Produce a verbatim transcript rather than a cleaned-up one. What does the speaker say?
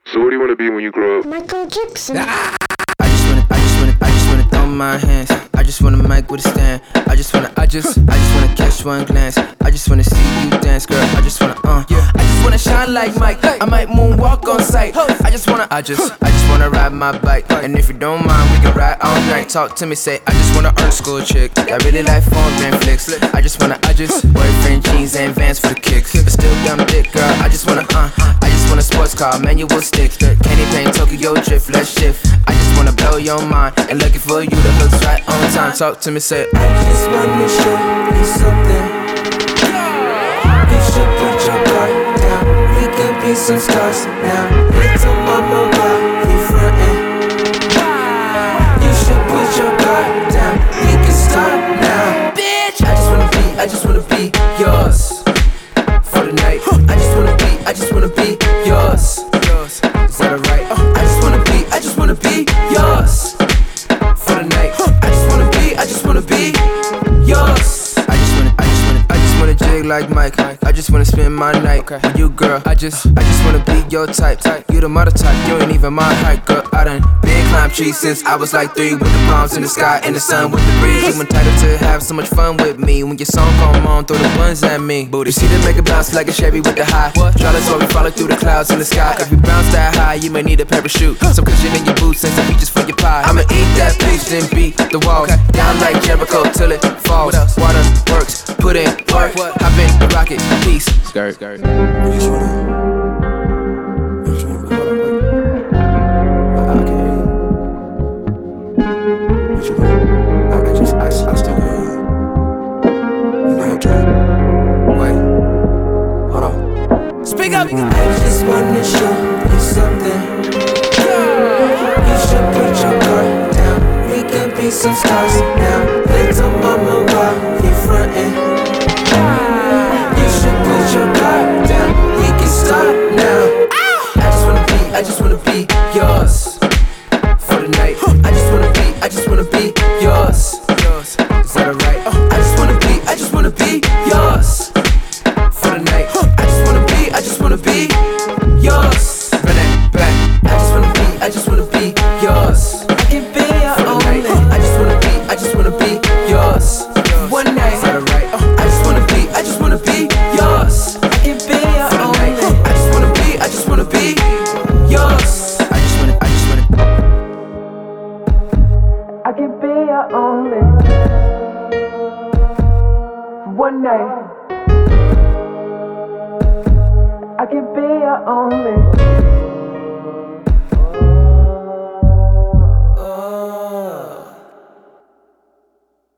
So what do you want to be when you grow up? Michael Jackson. I just wanna, I just wanna, I just wanna throw my hands. I just wanna mic with a stand. I just wanna, I just, I just wanna catch one glance. I just wanna see you dance, girl. I just wanna, uh, yeah. I just wanna shine like Mike. I might moonwalk on sight. I just wanna, I just, I just wanna ride my bike. And if you don't mind, we can ride all night. Talk to me, say, I just wanna earn school chick. I really like phone and flicks. I just wanna, I just, boyfriend jeans and Vans for the kicks. But still dumb dick, girl. I just wanna, uh, I just want a sports car, manual stick. Candy paint, Tokyo drift, let's shift. I just wanna blow your mind. And looking for you, the hooks right on time. Talk to me, say, I just wanna show you something. You should put your guard down. We could be some stars now. Little mama, why you frontin'? You should put your guard down. We can start now. Bitch, I just wanna be, I just wanna be yours for the night. I just wanna be, I just wanna be yours. Is that alright? I just wanna be, I just wanna be yours for the night. I just wanna be, I just wanna be yours. I just wanna, I just wanna, I just wanna jig like Mike. I just wanna spend my night with you, girl. I just, I just wanna be your type. You the mother type, you ain't even my height, girl. I done been climb trees since I was like three, with the palms in the sky and the sun with the breeze. You entitled to have so much fun with me. When your song come on, throw the buns at me. Booty, see them make it bounce like a Chevy with the high. Charlotte's while we follow through the clouds in the sky. If we bounce that high, you may need a parachute. Some cushion in your boots and some beaches for your pie. I'ma eat that peach, then beat the wall. Down like Jericho till it falls. Water works, put in work. Hop in the rocket, peace. Skirt, skirt. I just wanna, I just wanna, hold on, wait. I can't hear you. What you want? I, I just, I, I still can't hear you. You know I'm trying. Wait, hold on. Speak up. I just wanna show you something. You should put your guard down. We can be some stars now. Little mama, why you frontin'? You should put your guard down. We can start now. I just wanna be, I just wanna be yours for the night. I just wanna be, I just wanna be yours. Is that alright? I just wanna be, I just wanna be yours for the night. I just wanna be, I just wanna be yours. Run that back. I just wanna be, I just wanna be yours. I can be your only. I just wanna be, I just wanna be yours. One night. Is that alright? I just wanna be, I just wanna be yours. I can be your only. I just wanna be, I just wanna be yours. I just wanna, I just wanna. I can be your only. One night. I can be your only.